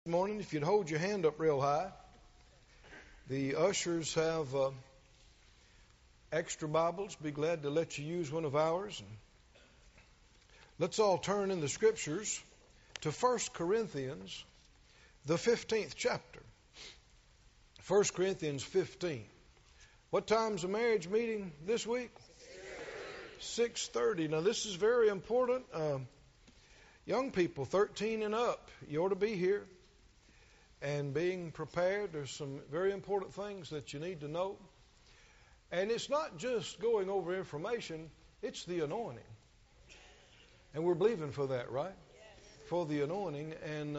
Morning, if you'd hold your hand up real high. The ushers have extra Bibles. Be glad to let you use one of ours. And let's all turn in the Scriptures to 1 Corinthians, the 15th chapter. 1 Corinthians 15. What time's the marriage meeting this week? 6:30. Now this is very important. Young people, 13 and up, you ought to be here. And being prepared, there's some very important things that you need to know. And it's not just going over information, it's the anointing. And we're believing for that, right? For the anointing. And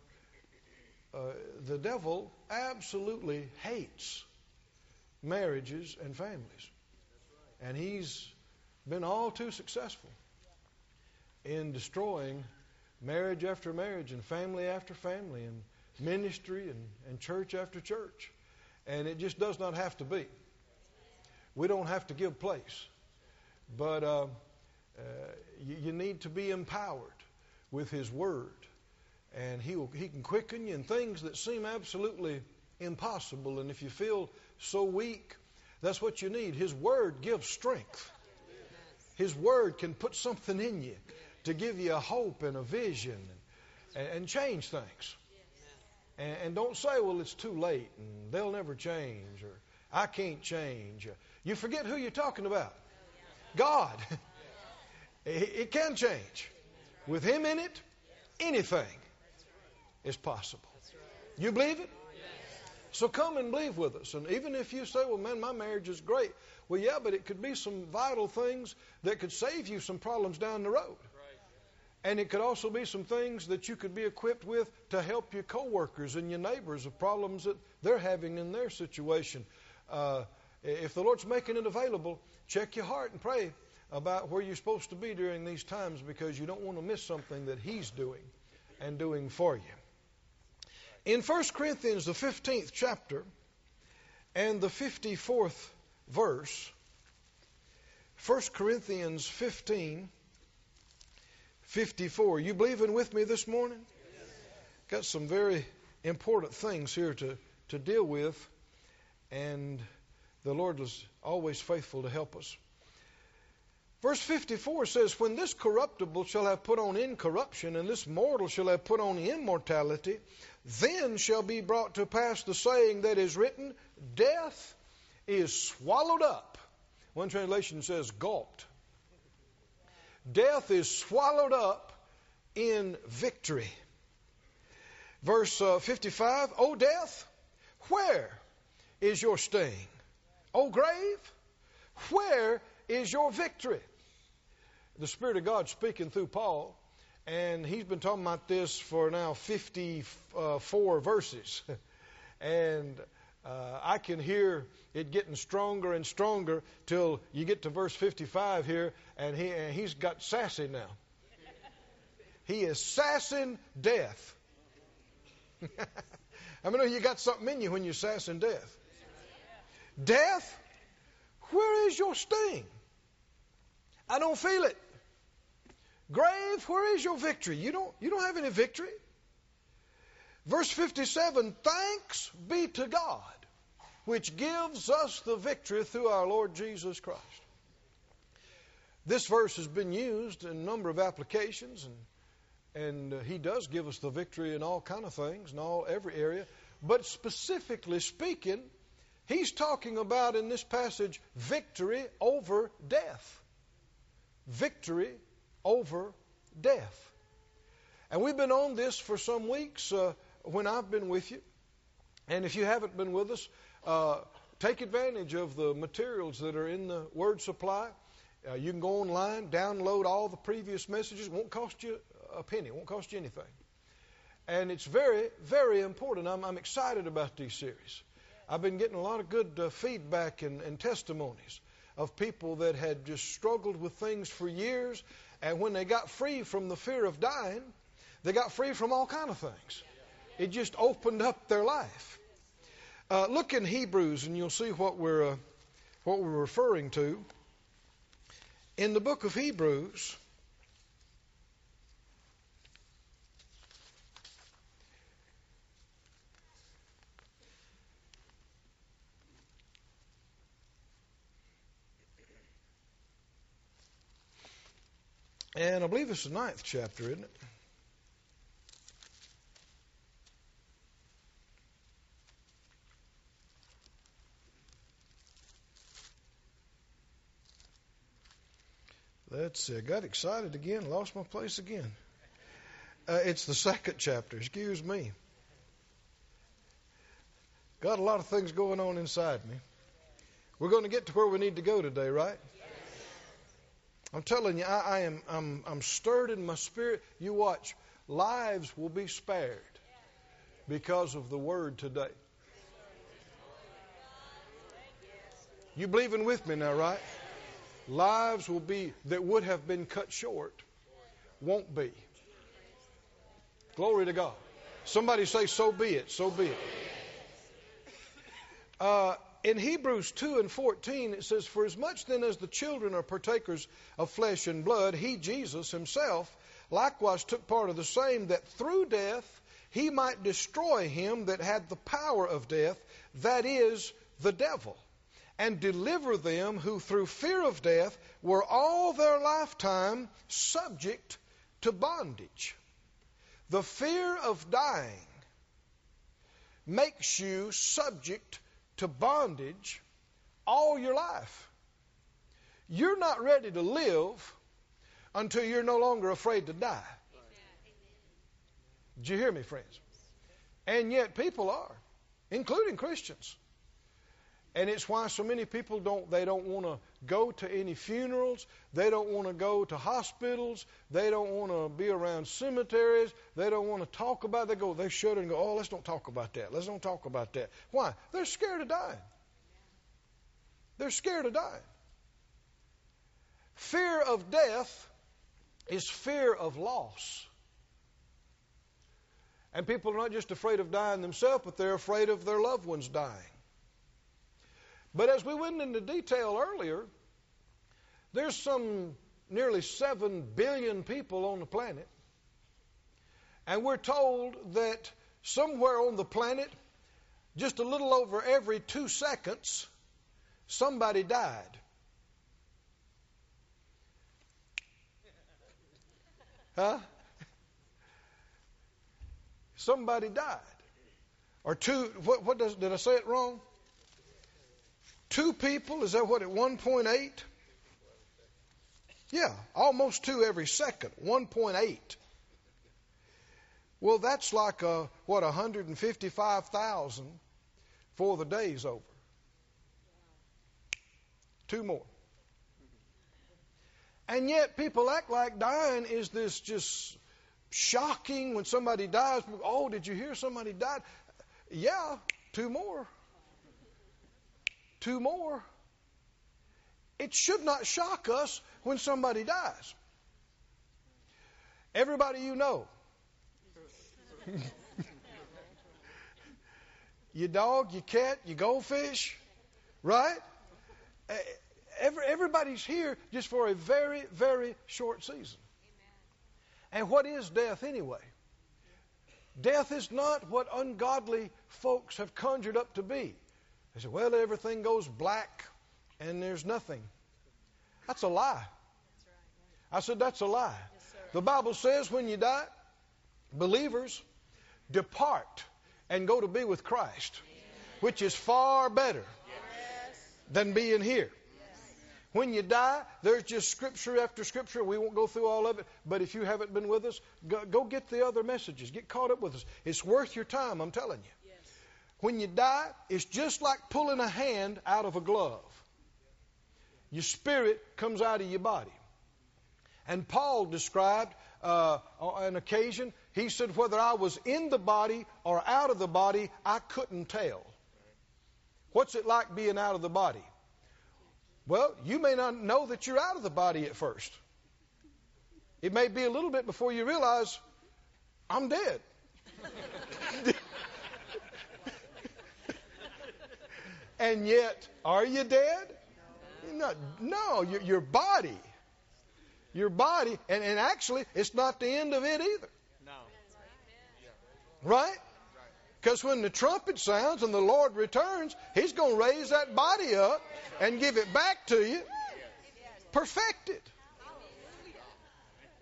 the devil absolutely hates marriages and families. And he's been all too successful in destroying marriage after marriage and family after family and ministry and church after church. And it just does not have to be. We don't have to give place. But you need to be empowered with His Word. And He can quicken you in things that seem absolutely impossible. And if you feel so weak, that's what you need. His Word gives strength. His Word can put something in you to give you a hope and a vision and change things. And don't say, well, it's too late and they'll never change or I can't change. You forget who you're talking about. God. It can change. With Him in it, anything is possible. You believe it? So come and believe with us. And even if you say, well, man, my marriage is great. Well, yeah, but it could be some vital things that could save you some problems down the road. And it could also be some things that you could be equipped with to help your coworkers and your neighbors of problems that they're having in their situation. If the Lord's making it available, check your heart and pray about where you're supposed to be during these times, because you don't want to miss something that He's doing and doing for you. In 1 Corinthians, the 15th chapter and the 54th verse, 1 Corinthians 15:54. You believing with me this morning? Yes. Got some very important things here to deal with, and the Lord is always faithful to help us. Verse 54 says, when this corruptible shall have put on incorruption, and this mortal shall have put on immortality, then shall be brought to pass the saying that is written, death is swallowed up. One translation says gulped. Death is swallowed up in victory. Verse 55, O death, where is your sting? O grave, where is your victory? The Spirit of God speaking through Paul, and he's been talking about this for now 54 verses. And I can hear it getting stronger and stronger till you get to verse 55 here, and he's got sassy now. He is sassing death. I mean, you got something in you when you're sassing death. Death, where is your sting? I don't feel it. Grave, where is your victory? You don't have any victory. Verse 57, thanks be to God, which gives us the victory through our Lord Jesus Christ. This verse has been used in a number of applications, and He does give us the victory in all kind of things, in every area. But specifically speaking, He's talking about in this passage victory over death. Victory over death. And we've been on this for some weeks when I've been with you. And if you haven't been with us, take advantage of the materials that are in the Word Supply. You can go online, download all the previous messages. It won't cost you a penny. It won't cost you anything. And it's very, very important. I'm excited about these series. I've been getting a lot of good feedback and testimonies of people that had just struggled with things for years. And when they got free from the fear of dying, they got free from all kind of things. It just opened up their life. Look in Hebrews, and you'll see what we're referring to. In the book of Hebrews, And I believe it's the 9th chapter, isn't it? Let's see. I got excited again. Lost my place again. It's the 2nd chapter. Excuse me. Got a lot of things going on inside me. We're going to get to where we need to go today, right? Yes. I'm telling you, I'm stirred in my spirit. You watch. Lives will be spared because of the word today. You believing with me now, right? Lives will be, that would have been cut short, won't be. Glory to God. Somebody say, so be it, so be it. In Hebrews 2:14, it says, for as much then as the children are partakers of flesh and blood, he, Jesus himself, likewise took part of the same, that through death he might destroy him that had the power of death, that is, the devil, and deliver them who through fear of death were all their lifetime subject to bondage. The fear of dying makes you subject to bondage all your life. You're not ready to live until you're no longer afraid to die. Did you hear me, friends? And yet people are, including Christians. And it's why so many people don't want to go to any funerals. They don't want to go to hospitals. They don't want to be around cemeteries. They don't want to talk about it. They shudder and go, oh, let's don't talk about that. Let's don't talk about that. Why? They're scared of dying. They're scared of dying. Fear of death is fear of loss. And people are not just afraid of dying themselves, but they're afraid of their loved ones dying. But as we went into detail earlier, there's some nearly 7 billion people on the planet. And we're told that somewhere on the planet, just a little over every 2 seconds, somebody died. Huh? Somebody died. Or did I say it wrong? 2 people, is that what, at 1.8? Yeah, almost 2 every second, 1.8. Well, that's like, 155,000 before the day's over. 2 more. And yet people act like dying is this just shocking when somebody dies. Oh, did you hear somebody died? Yeah, 2 more. 2 more. It should not shock us when somebody dies. Everybody you know. Your dog, your cat, your goldfish, right? Everybody's here just for a very, very short season. And what is death anyway? Death is not what ungodly folks have conjured up to be. They say, well, everything goes black and there's nothing. That's a lie. I said, that's a lie. The Bible says when you die, believers depart and go to be with Christ, which is far better than being here. When you die, there's just scripture after scripture. We won't go through all of it, but if you haven't been with us, go get the other messages. Get caught up with us. It's worth your time, I'm telling you. When you die, it's just like pulling a hand out of a glove. Your spirit comes out of your body. And Paul described an occasion, he said, whether I was in the body or out of the body, I couldn't tell. What's it like being out of the body? Well, you may not know that you're out of the body at first. It may be a little bit before you realize, I'm dead. And yet, are you dead? No, your body. Your body, and actually, it's not the end of it either. No. Right? Because when the trumpet sounds and the Lord returns, He's going to raise that body up and give it back to you perfected.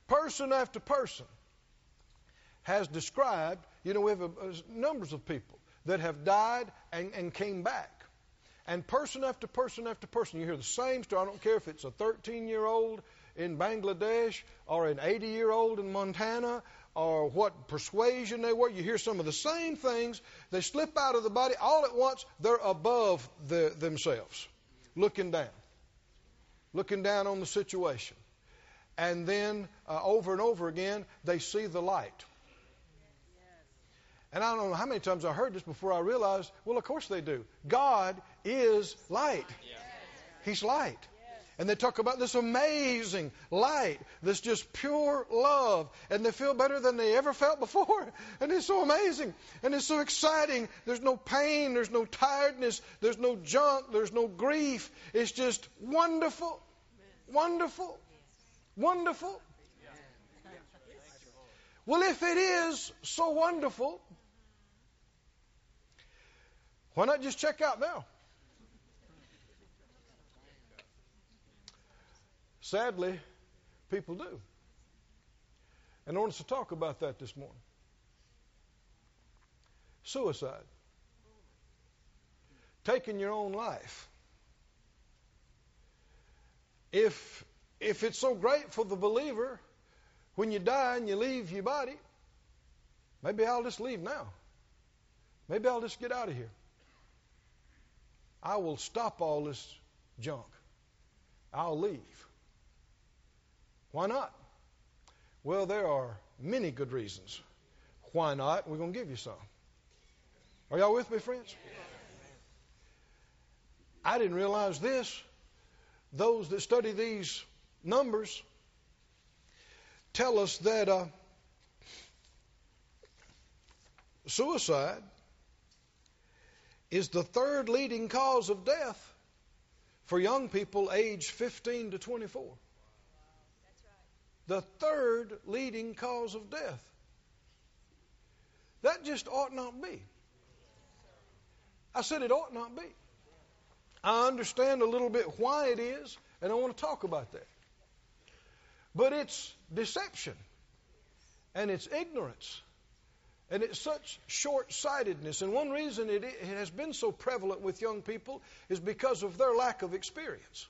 person after person has described, we have numbers of people that have died and came back. And person after person after person, you hear the same story. I don't care if it's a 13-year-old in Bangladesh or an 80-year-old in Montana or what persuasion they were. You hear some of the same things. They slip out of the body. All at once, they're above themselves, looking down on the situation. And then over and over again, they see the light. And I don't know how many times I heard this before I realized, well, of course they do. God is light. He's light. And they talk about this amazing light, this just pure love. And they feel better than they ever felt before. And it's so amazing. And it's so exciting. There's no pain. There's no tiredness. There's no junk. There's no grief. It's just wonderful. Wonderful. Wonderful. Well, if it is so wonderful, why not just check out now? Sadly, people do. And I want us to talk about that this morning. Suicide. Taking your own life. If it's so great for the believer, when you die and you leave your body, maybe I'll just leave now. Maybe I'll just get out of here. I will stop all this junk. I'll leave. Why not? Well, there are many good reasons. Why not? We're going to give you some. Are y'all with me, friends? I didn't realize this. Those that study these numbers tell us that suicide is the third leading cause of death for young people aged 15 to 24. The third leading cause of death. That just ought not be. I said it ought not be. I understand a little bit why it is, and I want to talk about that. But it's deception, and it's ignorance, and it's such short-sightedness. And one reason it has been so prevalent with young people is because of their lack of experience.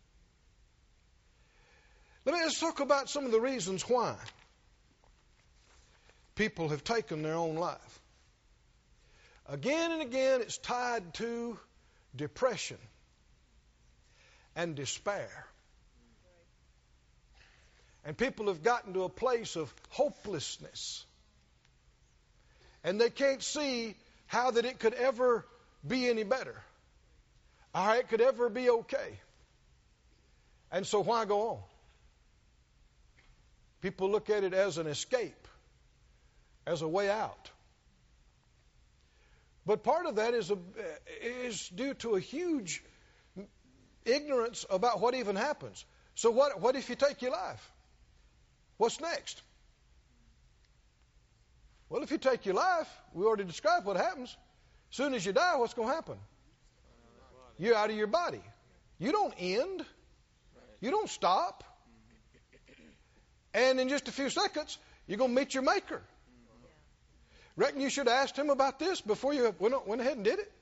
Let's talk about some of the reasons why people have taken their own life. Again and again, it's tied to depression and despair. And people have gotten to a place of hopelessness. And they can't see how that it could ever be any better. Or how it could ever be okay. And so why go on? People look at it as an escape, as a way out. But part of that is due to a huge ignorance about what even happens. So what if you take your life? What's next? Well, if you take your life, we already described what happens. As soon as you die, what's going to happen? You're out of your body. You don't end. You don't stop. And in just a few seconds, you're going to meet your Maker. Reckon you should have asked him about this before you went ahead and did it?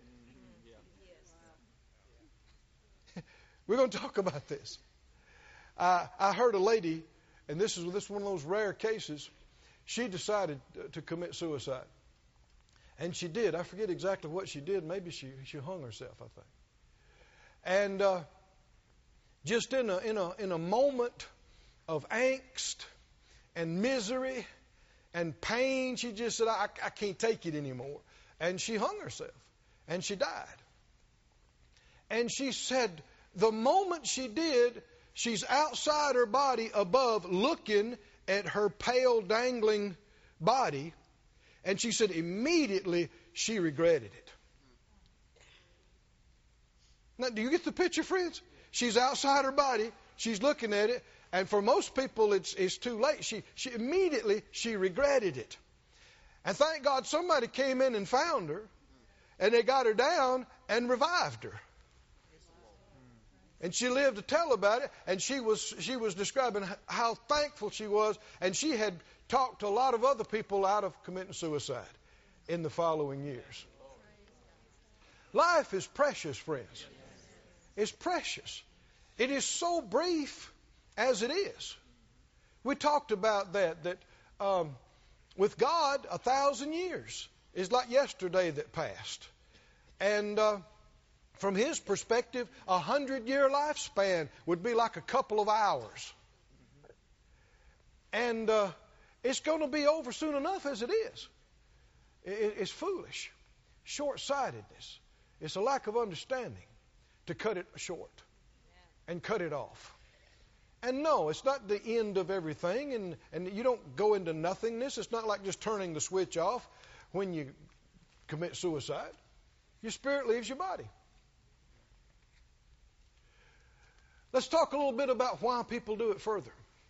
We're going to talk about this. I heard a lady, and this is one of those rare cases, she decided to commit suicide. And she did. I forget exactly what she did. Maybe she hung herself, I think. And just in a moment of angst and misery and pain, she just said, I can't take it anymore. And she hung herself. And she died. And she said, the moment she did, she's outside her body above looking at her pale, dangling body. And she said immediately she regretted it. Now, do you get the picture, friends? She's outside her body. She's looking at it. And for most people, it's too late. She immediately regretted it. And thank God somebody came in and found her. And they got her down and revived her. And she lived to tell about it, and she was describing how thankful she was, and she had talked to a lot of other people out of committing suicide in the following years. Life is precious, friends. It's precious. It is so brief as it is. We talked about that with God, 1,000 years is like yesterday that passed. And from His perspective, 100-year lifespan would be like a couple of hours. And it's going to be over soon enough as it is. It's foolish. Short-sightedness. It's a lack of understanding to cut it short and cut it off. And no, it's not the end of everything, and you don't go into nothingness. It's not like just turning the switch off when you commit suicide. Your spirit leaves your body. Let's talk a little bit about why people do it further.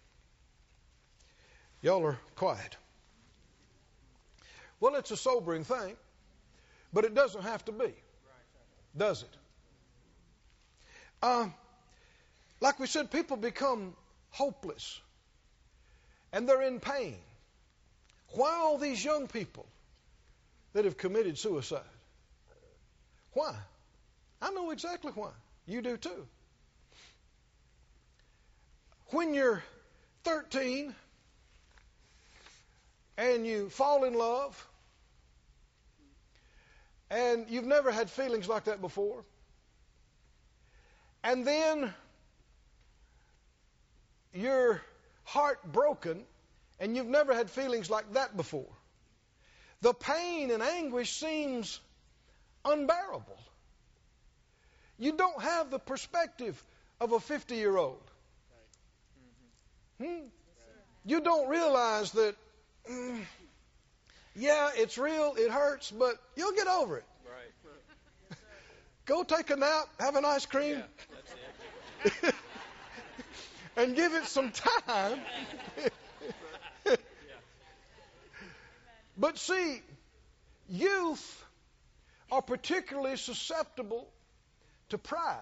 Y'all are quiet. Well, it's a sobering thing, but it doesn't have to be, does it? Like we said, people become hopeless, and they're in pain. Why all these young people that have committed suicide? Why? I know exactly why. You do too. When you're 13 and you fall in love and you've never had feelings like that before, and then you're heartbroken and you've never had feelings like that before, the pain and anguish seems unbearable. You don't have the perspective of a 50-year-old. You don't realize that, yeah, it's real, it hurts, but you'll get over it. Right. Go take a nap, have an ice cream, and give it some time. But see, youth are particularly susceptible to pride.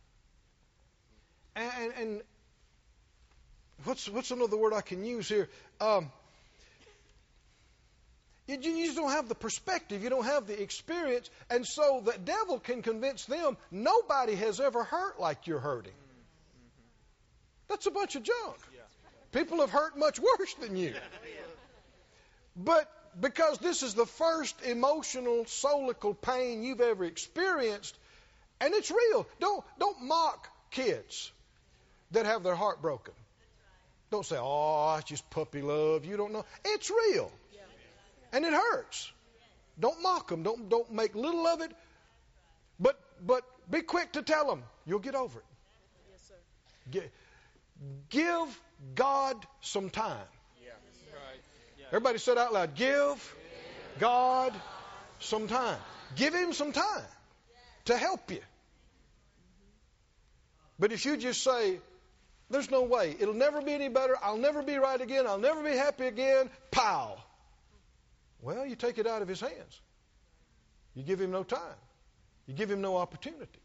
And what's another word I can use here? You just don't have the perspective. You don't have the experience. And so the devil can convince them nobody has ever hurt like you're hurting. That's a bunch of junk. People have hurt much worse than you. But because this is the first emotional, soulical pain you've ever experienced, and it's real. Don't mock kids that have their heart broken. Don't say, oh, it's just puppy love. You don't know. It's real. And it hurts. Don't mock them. Don't make little of it. But be quick to tell them. You'll get over it. Yes, sir. Give God some time. Yeah. Right. Yeah. Everybody said out loud, give God some time. Give Him some time to help you. But if you just say, there's no way, it'll never be any better, I'll never be right again, I'll never be happy again, pow. Well, you take it out of His hands. You give Him no time. You give Him no opportunity.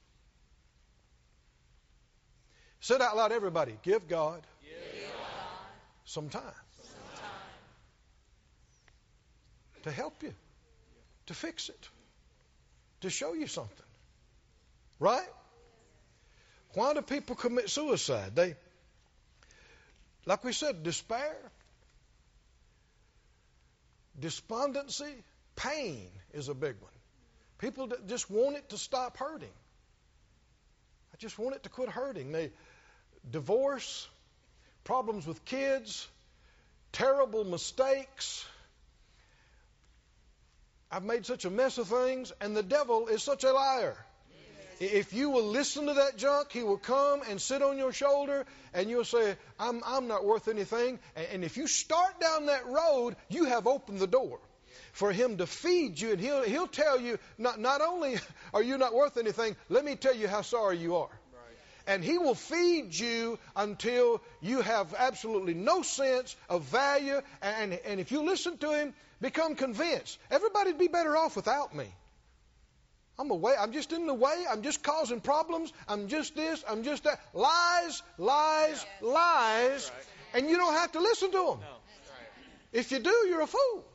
Say it out loud, everybody. Give God, some time. To help you. To fix it. To show you something. Right? Why do people commit suicide? They, like we said, despair, despondency, pain is a big one. People just want it to stop hurting. I just want it to quit hurting. They divorce, problems with kids, terrible mistakes. I've made such a mess of things, and the devil is such a liar. If you will listen to that junk, he will come and sit on your shoulder, and you'll say, I'm not worth anything. And if you start down that road, you have opened the door for him to feed you. And he'll tell you, not only are you not worth anything, let me tell you how sorry you are. And he will feed you until you have absolutely no sense of value. And if you listen to him, become convinced. Everybody'd be better off without me. I'm just in the way. I'm just causing problems. I'm just this. I'm just that. Lies, lies, lies. And you don't have to listen to them. If you do, you're a fool.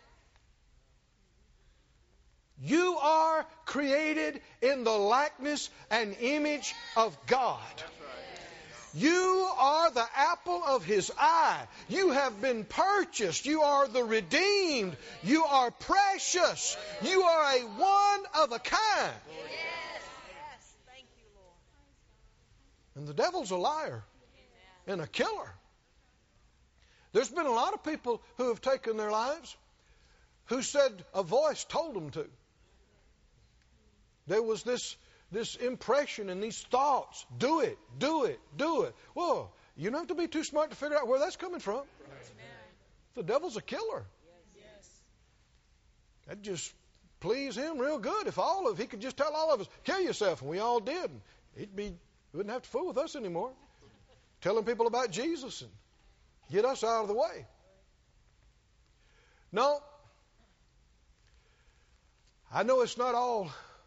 You are created in the likeness and image of God. You are the apple of His eye. You have been purchased. You are the redeemed. You are precious. You are a one of a kind. Yes. Thank you, Lord. And the devil's a liar and a killer. There's been a lot of people who have taken their lives who said a voice told them to. There was this impression and these thoughts. Do it, do it, do it. Well, you don't have to be too smart to figure out where that's coming from. The devil's a killer. That just please him real good. If he could just tell all of us, kill yourself, and we all did, he wouldn't have to fool with us anymore. Telling people about Jesus and get us out of the way. No. I know it's not all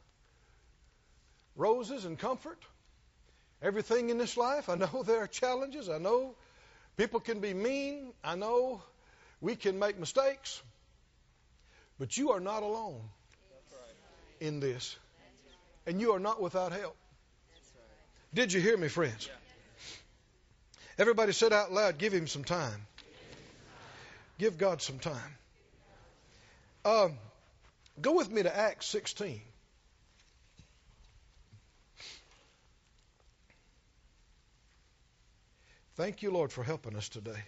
roses and comfort. Everything in this life, I know there are challenges. I know people can be mean. I know we can make mistakes. But you are not alone in this. And you are not without help. Did you hear me, friends? Everybody said out loud, give Him some time. Give God some time. Go with me to Acts 16. Thank you, Lord, for helping us today.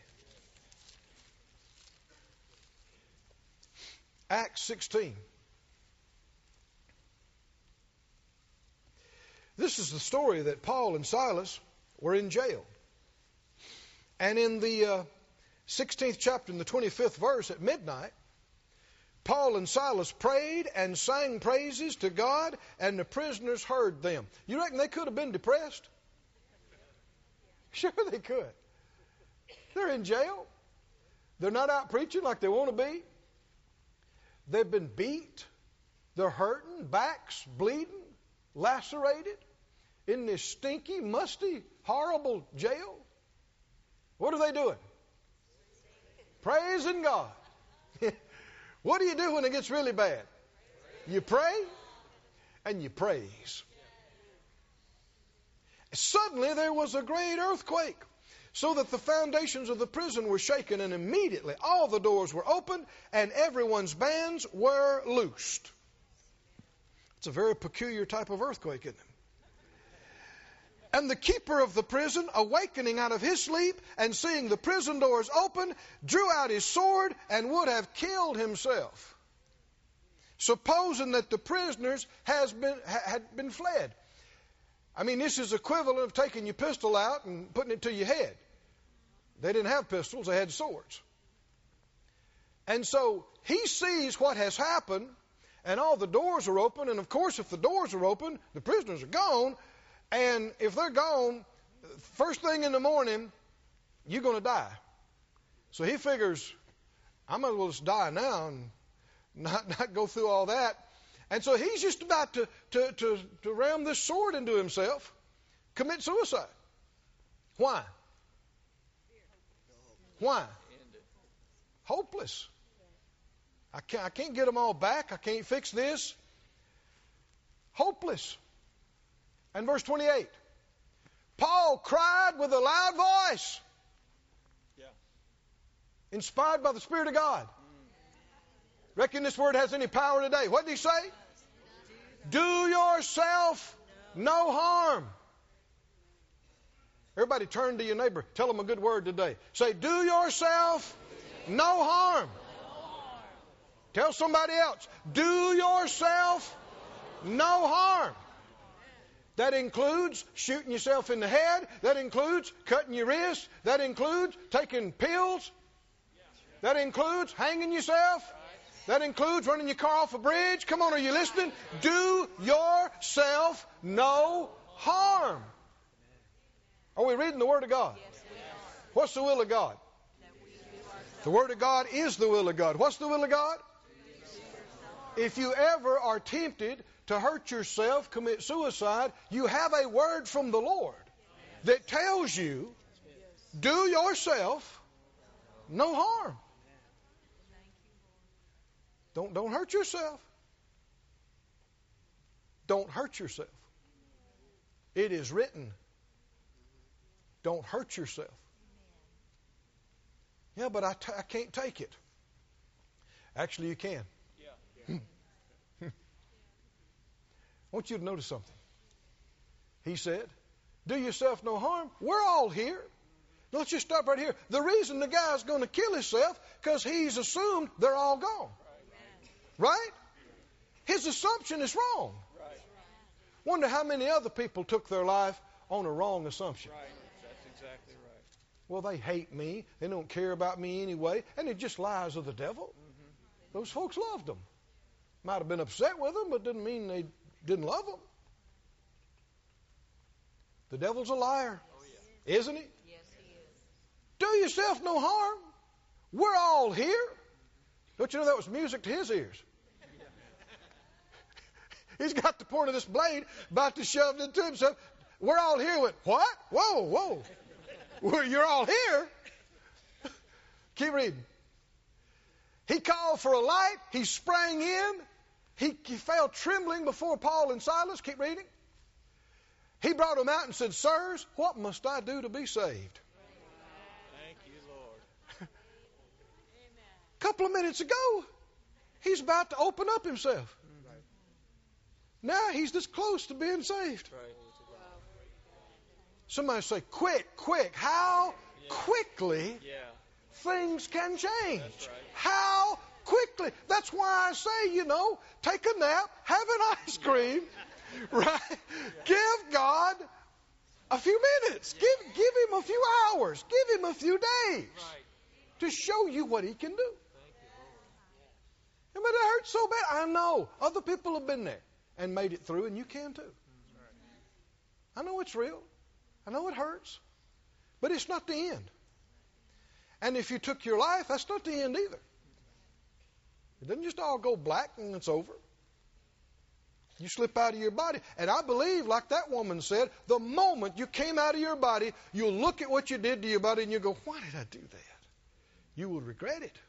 Acts 16. This is the story that Paul and Silas were in jail. And in the 16th chapter, in the 25th verse, at midnight, Paul and Silas prayed and sang praises to God, and the prisoners heard them. You reckon they could have been depressed? Sure they could. They're in jail. They're not out preaching like they want to be. They've been beat. They're hurting, backs bleeding, lacerated in this stinky, musty, horrible jail. What are they doing? Praising God. What do you do when it gets really bad? You pray and you praise. Suddenly there was a great earthquake, so that the foundations of the prison were shaken, and immediately all the doors were opened and everyone's bands were loosed. It's a very peculiar type of earthquake, isn't it? And the keeper of the prison, awakening out of his sleep and seeing the prison doors open, drew out his sword and would have killed himself, supposing that the prisoners had been fled. I mean, this is equivalent of taking your pistol out and putting it to your head. They didn't have pistols, they had swords. And so he sees what has happened, and all the doors are open, and of course if the doors are open, the prisoners are gone, and if they're gone, first thing in the morning, you're going to die. So he figures, I might as well just die now and not go through all that. And so he's just about to ram this sword into himself, commit suicide. Why? Why? Hopeless. I can't get them all back. I can't fix this. Hopeless. And verse 28. Paul cried with a loud voice. Inspired by the Spirit of God. Reckon this word has any power today. What did he say? Do yourself no harm. Everybody turn to your neighbor. Tell them a good word today. Say, do yourself no harm. Tell somebody else, do yourself no harm. That includes shooting yourself in the head. That includes cutting your wrist. That includes taking pills. That includes hanging yourself. That includes running your car off a bridge. Come on, are you listening? Do yourself no harm. Are we reading the Word of God? What's the will of God? The Word of God is the will of God. What's the will of God? If you ever are tempted to hurt yourself, commit suicide, you have a word from the Lord that tells you, do yourself no harm. Don't hurt yourself. Don't hurt yourself. It is written. Don't hurt yourself. Yeah, but I can't take it. Actually, you can. I want you to notice something. He said, do yourself no harm. We're all here. Let's just stop right here. The reason the guy's going to kill himself, because he's assumed they're all gone. Right? His assumption is wrong. Wonder how many other people took their life on a wrong assumption. Right. That's exactly right. Well, they hate me. They don't care about me anyway. And it just lies of the devil. Mm-hmm. Those folks loved them. Might have been upset with them, but didn't mean they didn't love them. The devil's a liar. Oh, yeah. Isn't he? Yes, he is. Do yourself no harm. We're all here. Don't you know that was music to his ears? He's got the point of this blade about to shove it into himself. We're all here. With what? Whoa, whoa. Well, you're all here. Keep reading. He called for a light. He sprang in. He fell trembling before Paul and Silas. Keep reading. He brought them out and said, sirs, what must I do to be saved? Thank you, Lord. A couple of minutes ago, he's about to open up himself. Now he's this close to being saved. Right. Somebody say, quick. How quickly things can change. That's right. How quickly. That's why I say, take a nap, have an ice cream, right? Give God a few minutes. Give him a few hours. Give him a few days to show you what he can do. But it hurts so bad. I know. Other people have been there and made it through, and you can too. I know it's real. I know it hurts. But it's not the end. And if you took your life, that's not the end either. It doesn't just all go black and it's over. You slip out of your body. And I believe, like that woman said, the moment you came out of your body, you'll look at what you did to your body and you'll go, why did I do that? You will regret it.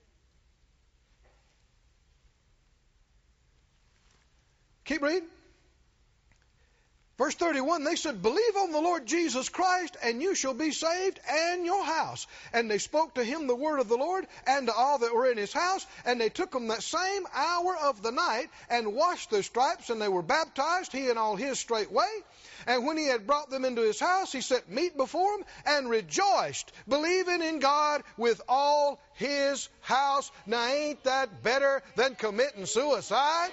Keep reading. Verse 31, they said, believe on the Lord Jesus Christ, and you shall be saved, and your house. And they spoke to him the word of the Lord, and to all that were in his house. And they took him that same hour of the night, and washed their stripes, and they were baptized, he and all his straightway. And when he had brought them into his house, he set meat before them, and rejoiced, believing in God with all his house. Now, ain't that better than committing suicide?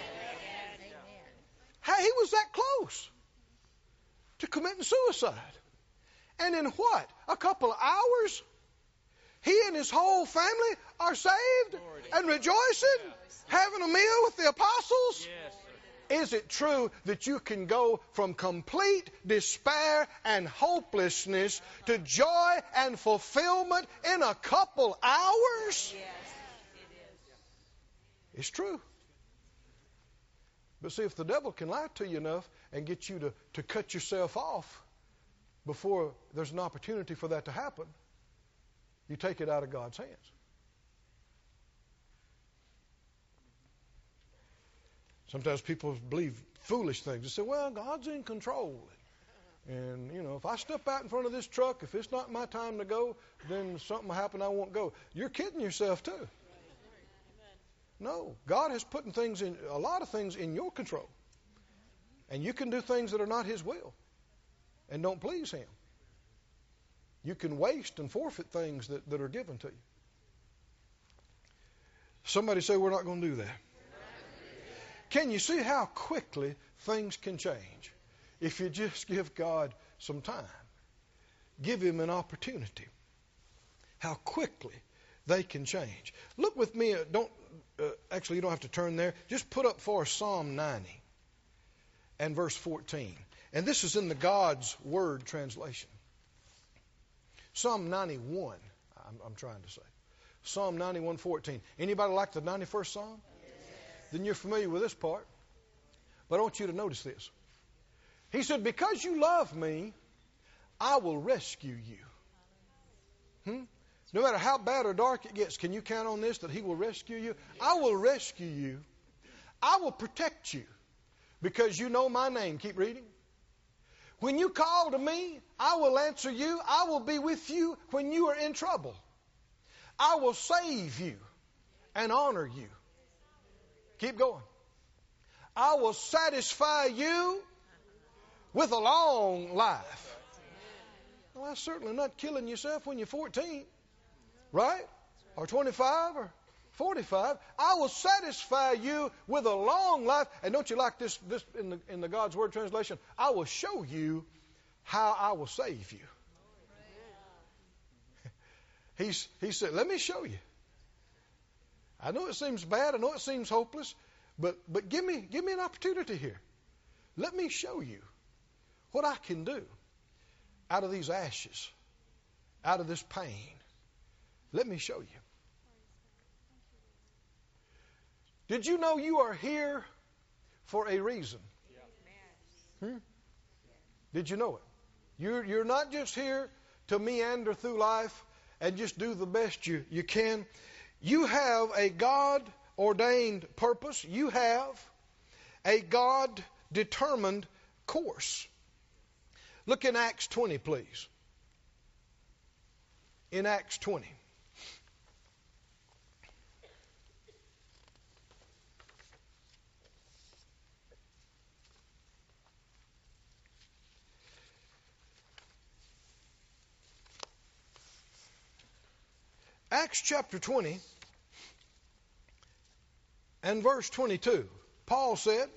Hey, he was that close to committing suicide. And in what? A couple of hours? He and his whole family are saved and rejoicing, having a meal with the apostles? Yes, sir. Is it true that you can go from complete despair and hopelessness to joy and fulfillment in a couple hours? Yes, it is. It's true. But see, if the devil can lie to you enough and get you to cut yourself off before there's an opportunity for that to happen, you take it out of God's hands. Sometimes people believe foolish things. They say, well, God's in control. And, if I step out in front of this truck, if it's not my time to go, then something will happen, I won't go. You're kidding yourself, too. No, God has put a lot of things in your control. And you can do things that are not his will and don't please him. You can waste and forfeit things that are given to you. Somebody say we're not going to do that. Can you see how quickly things can change if you just give God some time? Give him an opportunity. How quickly they can change. Look with me. Actually, you don't have to turn there. Just put up for us Psalm 90 and verse 14. And this is in the God's Word translation. Psalm 91, I'm trying to say. Psalm 91:14. Anybody like the 91st Psalm? then you're familiar with this part. But I want you to notice this. He said, because you love me, I will rescue you. No matter how bad or dark it gets, can you count on this, that he will rescue you? I will rescue you. I will protect you because you know my name. Keep reading. When you call to me, I will answer you. I will be with you when you are in trouble. I will save you and honor you. Keep going. I will satisfy you with a long life. Well, that's certainly not killing yourself when you're 14, right? Or 25 or 45. I will satisfy you with a long life. And don't you like this in the God's Word translation? I will show you how I will save you. He said, let me show you. I know it seems bad. I know it seems hopeless. But give me an opportunity here. Let me show you what I can do out of these ashes, out of this pain. Let me show you. Did you know you are here for a reason? Did you know it? You're not just here to meander through life and just do the best you can. You have a God-ordained purpose. You have a God-determined course. Look in Acts 20, please. In Acts 20. Acts chapter 20 and verse 22. Paul said,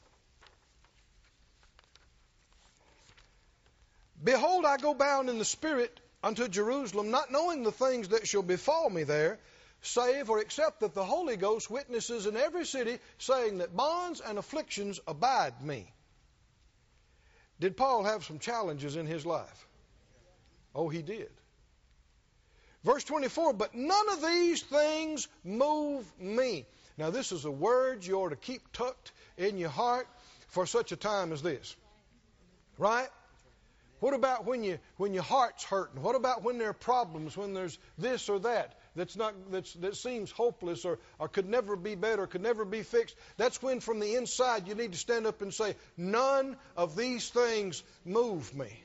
behold, I go bound in the Spirit unto Jerusalem, not knowing the things that shall befall me there, save or except that the Holy Ghost witnesses in every city, saying that bonds and afflictions abide me. Did Paul have some challenges in his life? Oh, he did. Verse 24, but none of these things move me. Now, this is a word you ought to keep tucked in your heart for such a time as this. Right? What about when your heart's hurting? What about when there are problems, when there's this or that that seems hopeless or could never be better, could never be fixed? That's when from the inside you need to stand up and say, none of these things move me.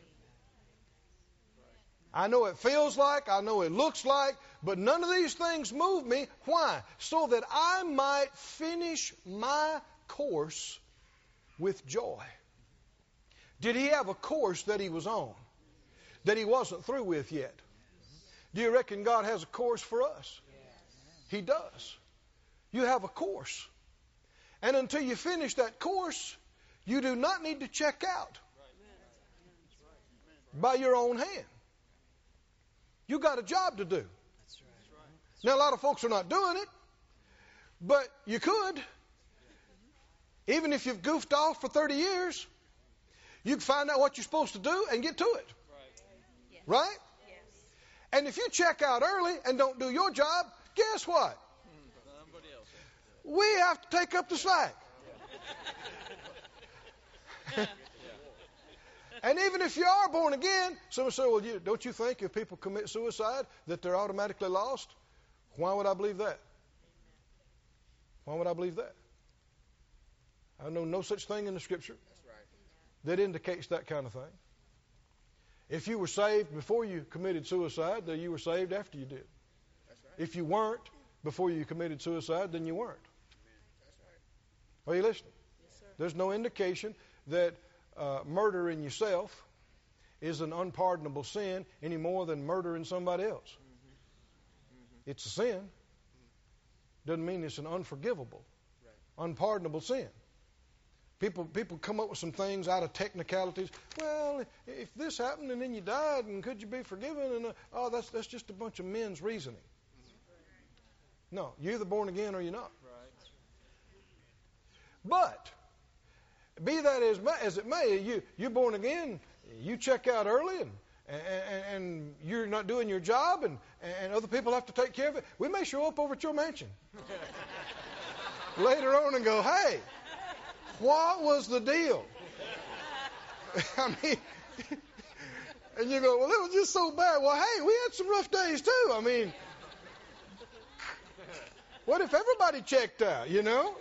I know it feels like, I know it looks like, but none of these things move me. Why? So that I might finish my course with joy. Did he have a course that he was on that he wasn't through with yet? Do you reckon God has a course for us? He does. You have a course. And until you finish that course, you do not need to check out by your own hand. You got a job to do. Now, a lot of folks are not doing it, but you could. Even if you've goofed off for 30 years, you can find out what you're supposed to do and get to it. Right? Yes. And if you check out early and don't do your job, guess what? We have to take up the slack. And even if you are born again, someone say, well, don't you think if people commit suicide that they're automatically lost? Why would I believe that? Why would I believe that? I know no such thing in the Scripture that indicates that kind of thing. If you were saved before you committed suicide, then you were saved after you did. If you weren't before you committed suicide, then you weren't. Are you listening? There's no indication that murdering yourself is an unpardonable sin any more than murdering somebody else. It's a sin. Doesn't mean it's an unforgivable, unpardonable sin. People come up with some things out of technicalities. Well, if this happened and then you died, and could you be forgiven? And that's just a bunch of men's reasoning. No, you're either born again or you're not. But be that as it may, you're born again. You check out early, and you're not doing your job, and other people have to take care of it. We may show up over at your mansion. later on and go, hey, what was the deal? I mean, and you go, well, it was just so bad. Well, hey, we had some rough days too. I mean, what if everybody checked out, you know?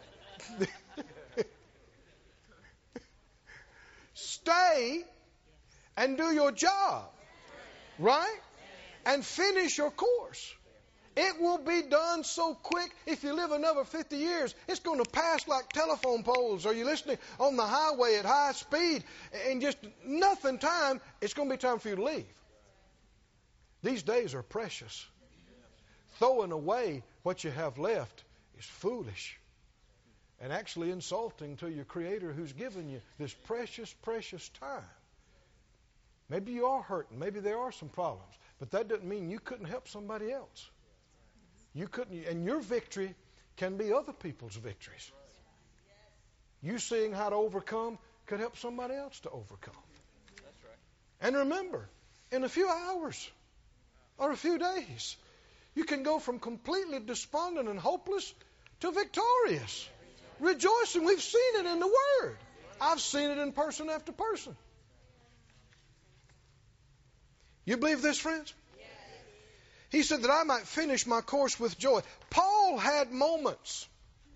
Stay and do your job, right? And finish your course. It will be done so quick. If you live another 50 years, it's going to pass like telephone poles. Are you listening? On the highway at high speed. In just nothing time, it's going to be time for you to leave. These days are precious. Throwing away what you have left is foolish. And actually insulting to your Creator who's given you this precious, precious time. Maybe you are hurting. Maybe there are some problems. But that doesn't mean you couldn't help somebody else. You couldn't, and your victory can be other people's victories. You seeing how to overcome could help somebody else to overcome. That's right. And remember, in a few hours or a few days, you can go from completely despondent and hopeless to victorious. Rejoicing. We've seen it in the Word. I've seen it in person after person. You believe this, friends? He said that I might finish my course with joy. Paul had moments.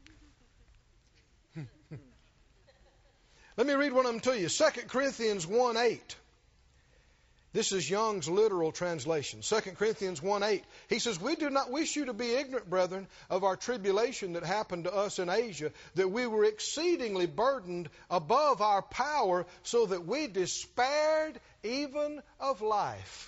Let me read one of them to you. 2 Corinthians 1:8. This is Young's literal translation. 2 Corinthians 1:8. He says, we do not wish you to be ignorant, brethren, of our tribulation that happened to us in Asia, that we were exceedingly burdened above our power, so that we despaired even of life.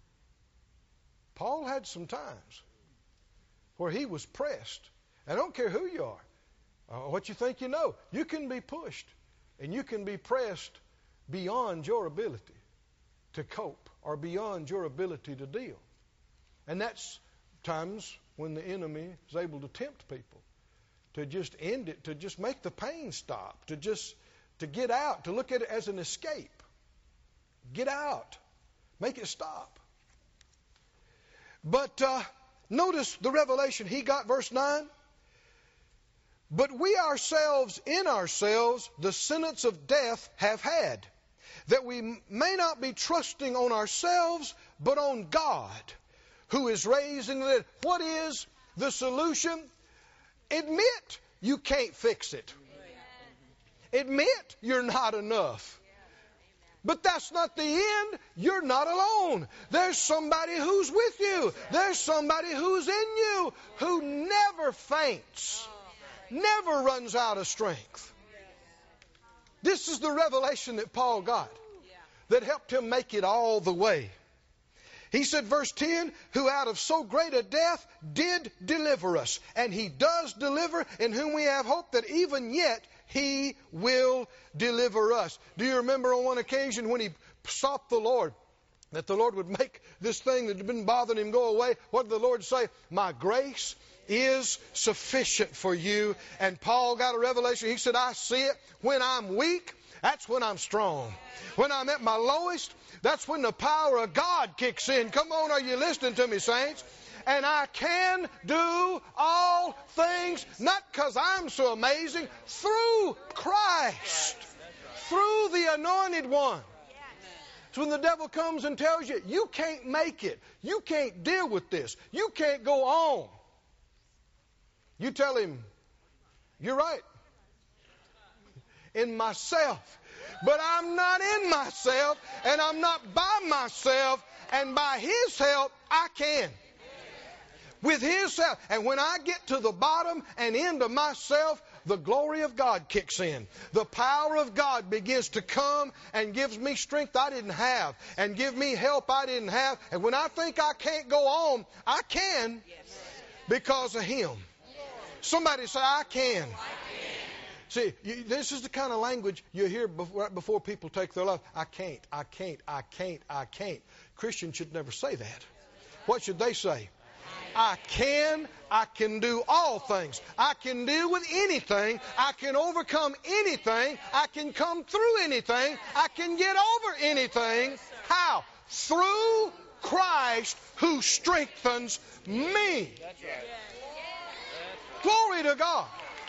Paul had some times where he was pressed. I don't care who you are, what you think you know. You can be pushed and you can be pressed beyond your ability to cope or beyond your ability to deal. And that's times when the enemy is able to tempt people to just end it, to just make the pain stop, to get out, to look at it as an escape. Get out. Make it stop. But notice the revelation he got, verse 9. But we ourselves, in ourselves, the sentence of death have had, that we may not be trusting on ourselves, but on God, who is raising the dead. What is the solution? Admit you can't fix it. Admit you're not enough. But that's not the end. You're not alone. There's somebody who's with you. There's somebody who's in you who never faints, never runs out of strength. This is the revelation that Paul got that helped him make it all the way. He said, verse 10, who out of so great a death did deliver us. And he does deliver, in whom we have hope that even yet he will deliver us. Do you remember on one occasion when he sought the Lord, that the Lord would make this thing that had been bothering him go away? What did the Lord say? My grace is sufficient for you. And Paul got a revelation. He said, I see it. When I'm weak, that's when I'm strong. When I'm at my lowest, that's when the power of God kicks in. Come on, are you listening to me, saints? And I can do all things, not because I'm so amazing, through Christ, through the Anointed One. So when the devil comes and tells you, you can't make it, you can't deal with this, you can't go on, you tell him, you're right. In myself. But I'm not in myself, and I'm not by myself, and by His help, I can. With His help. And when I get to the bottom and end of myself, the glory of God kicks in. The power of God begins to come and gives me strength I didn't have, and give me help I didn't have. And when I think I can't go on, I can because of Him. Somebody say, I can. See, this is the kind of language you hear right before people take their life. I can't, I can't, I can't, I can't. Christians should never say that. What should they say? I can do all things. I can deal with anything. I can overcome anything. I can come through anything. I can get over anything. How? Through Christ who strengthens me. Glory to God.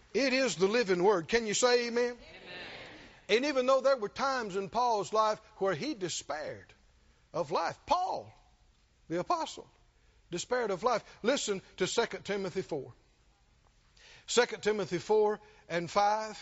It is the living word. Can you say amen? Amen. And even though there were times in Paul's life where he despaired of life, Paul, the apostle, despaired of life. Listen to 2 Timothy 4. 2 Timothy 4 and 5.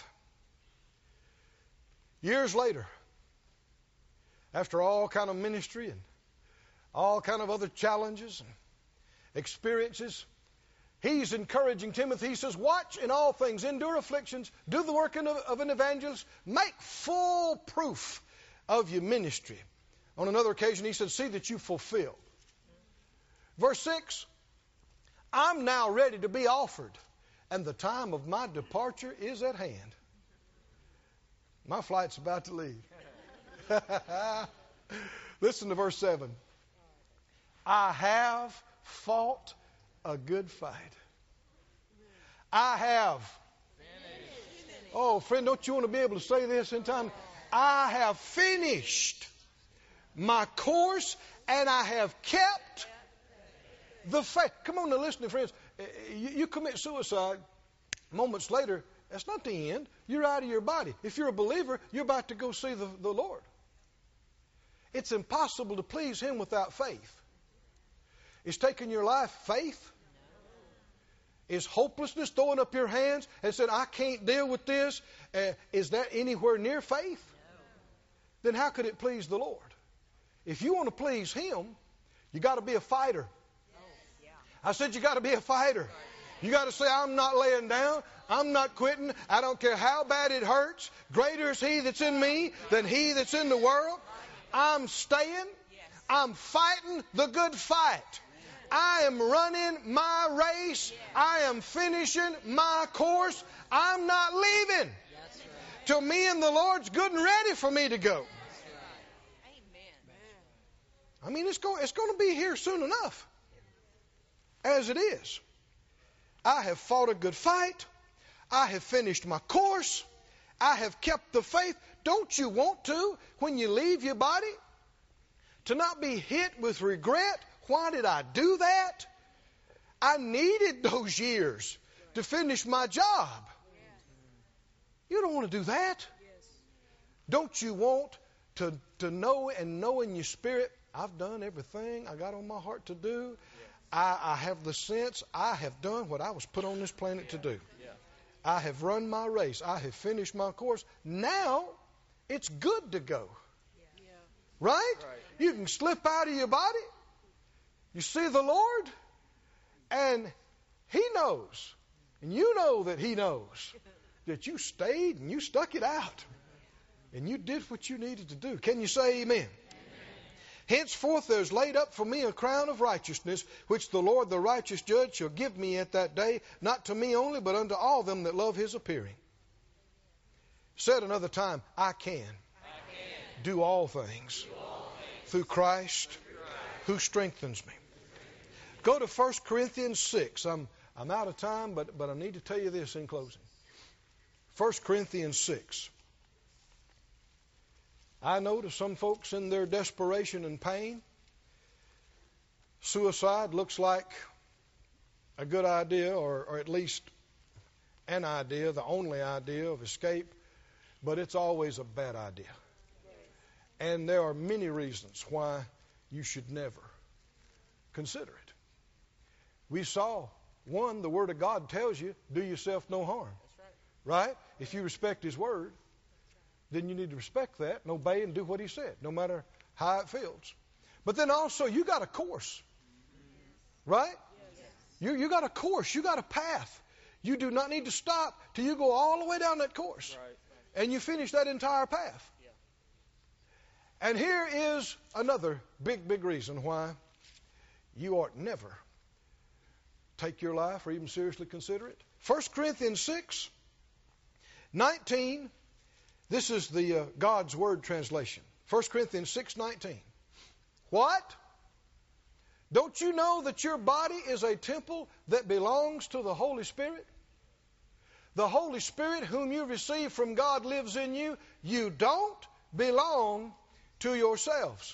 Years later, after all kind of ministry and all kind of other challenges and experiences, he's encouraging Timothy. He says, watch in all things, endure afflictions, do the work of an evangelist, make full proof of your ministry. On another occasion, he said, see that you fulfill. Verse 6, I'm now ready to be offered, and the time of my departure is at hand. My flight's about to leave. Listen to verse 7. I have fought a good fight. I have. Finished. Oh, friend, don't you want to be able to say this in time? I have finished my course, and I have kept the faith. Come on now, listen to friends. You commit suicide moments later, that's not the end. You're out of your body. If you're a believer, you're about to go see the Lord. It's impossible to please Him without faith. Is taking your life faith? Is hopelessness throwing up your hands and saying, I can't deal with this? Is that anywhere near faith? Then how could it please the Lord? If you want to please Him, you got to be a fighter. I said you got to be a fighter. You got to say, I'm not laying down. I'm not quitting. I don't care how bad it hurts. Greater is He that's in me than he that's in the world. I'm staying. I'm fighting the good fight. I am running my race. I am finishing my course. I'm not leaving till me and the Lord's good and ready for me to go. I mean, it's going to be here soon enough, as it is. I have fought a good fight. I have finished my course. I have kept the faith. Don't you want to, when you leave your body, to not be hit with regret? Why did I do that? I needed those years to finish my job. You don't want to do that. Don't you want to know and know in your spirit, I've done everything I got on my heart to do. I have the sense I have done what I was put on this planet to do. I have run my race. I have finished my course. Now it's good to go. Right? You can slip out of your body. You see the Lord, and He knows, and you know that He knows that you stayed and you stuck it out, and you did what you needed to do. Can you say amen? Amen. Henceforth there is laid up for me a crown of righteousness, which the Lord the righteous judge shall give me at that day, not to me only, but unto all them that love His appearing. Said another time, I can do all things through Christ who strengthens me. Go to 1 Corinthians 6. I'm out of time, but I need to tell you this in closing. 1 Corinthians 6. I know to some folks in their desperation and pain, suicide looks like a good idea, or at least an idea, the only idea of escape, but it's always a bad idea. And there are many reasons why you should never consider it. We saw, one, the Word of God tells you, do yourself no harm. Right? If you respect His Word, then you need to respect that and obey and do what He said, no matter how it feels. But then also, you got a course. Right? You got a course. You got a path. You do not need to stop till you go all the way down that course. And you finish that entire path. And here is another big reason why you ought never take your life or even seriously consider it. 1 Corinthians 6, 19. This is the God's Word translation. 1 Corinthians 6, 19. What? Don't you know that your body is a temple that belongs to the Holy Spirit? The Holy Spirit whom you receive from God lives in you. You don't belong to yourselves.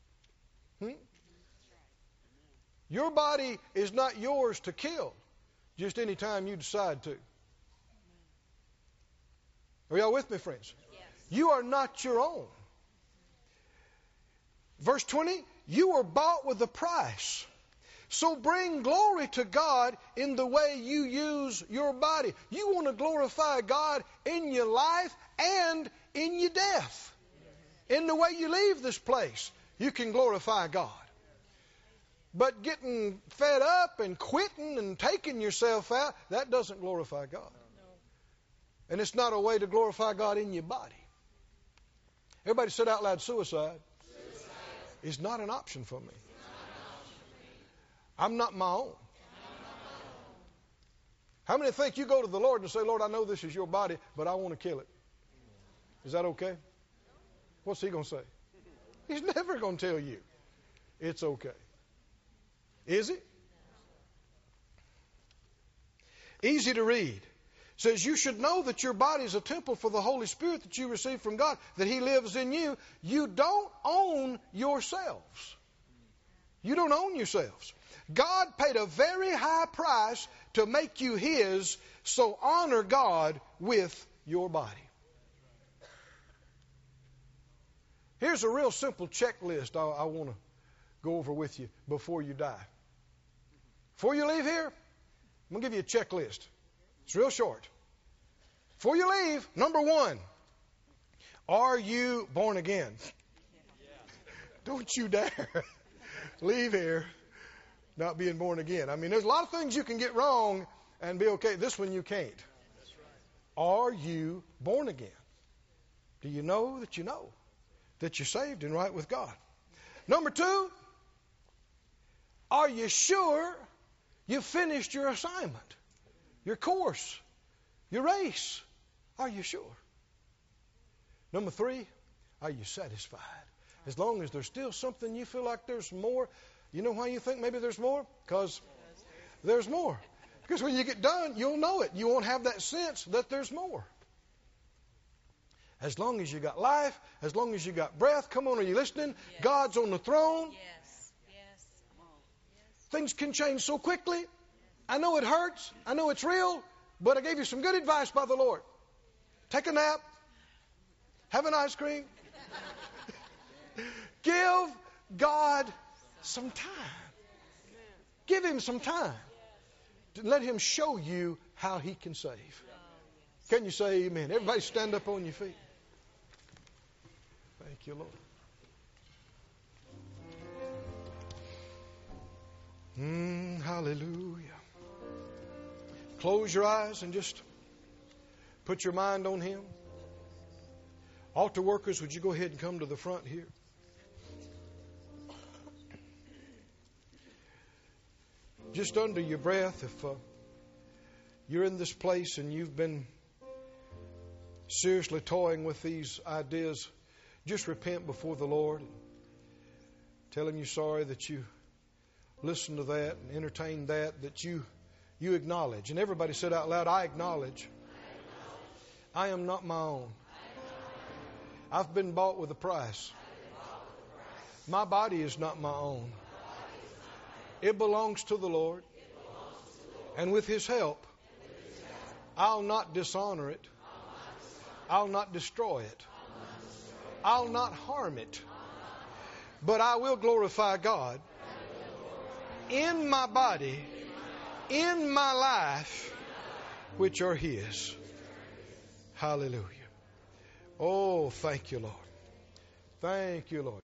Your body is not yours to kill. just any time you decide to. Are y'all with me, friends? Yes. You are not your own. Verse 20, you were bought with a price. So bring glory to God in the way you use your body. You want to glorify God in your life and in your death. In the way you leave this place, you can glorify God. But getting fed up and quitting and taking yourself out, that doesn't glorify God. And it's not a way to glorify God in your body. Everybody said out loud, suicide. Is not an option for me. I'm not my own. How many think you go to the Lord and say, Lord, I know this is your body, but I want to kill it? Is that okay? What's he going to say? He's never going to tell you it's okay. Is it? Easy to read. It says, you should know that your body is a temple for the Holy Spirit that you receive from God, that He lives in you. You don't own yourselves. You don't own yourselves. God paid a very high price to make you His, so honor God with your body. Here's a real simple checklist I want to go over with you before you die. Before you leave here, I'm going to give you a checklist. It's real short. Before you leave, number 1, are you born again? Don't you dare leave here not being born again. I mean, there's a lot of things you can get wrong and be okay. This one you can't. Are you born again? Do you know that you're saved and right with God? Number 2, are you sure you finished your assignment, your course, your race? Are you sure? Number 3, are you satisfied? As long as there's still something you feel like there's more. You know why you think maybe there's more? Because there's more. Because when you get done, you'll know it. You won't have that sense that there's more. As long as you got life, as long as you got breath, come on, are you listening? Yes. God's on the throne. Yes. Yes. Things can change so quickly. I know it hurts. I know it's real. But I gave you some good advice by the Lord. Take a nap. Have an ice cream. Give God some time. Give Him some time. Let Him show you how He can save. Can you say amen? Everybody stand up on your feet. Thank you, Lord. Hallelujah. Close your eyes and just put your mind on Him. Altar workers, would you go ahead and come to the front here? Just under your breath, if you're in this place and you've been seriously toying with these ideas, just repent before the Lord and tell Him you're sorry that you listened to that and entertained that you acknowledge. And everybody said out loud, I acknowledge. I am not my own. I've been bought with a price. My body is not my own. It belongs to the Lord. And with His help, I'll not dishonor it. I'll not destroy it. I'll not harm it. But I will glorify God in my body, in my life, which are His. Hallelujah. Oh, thank you, Lord. Thank you, Lord.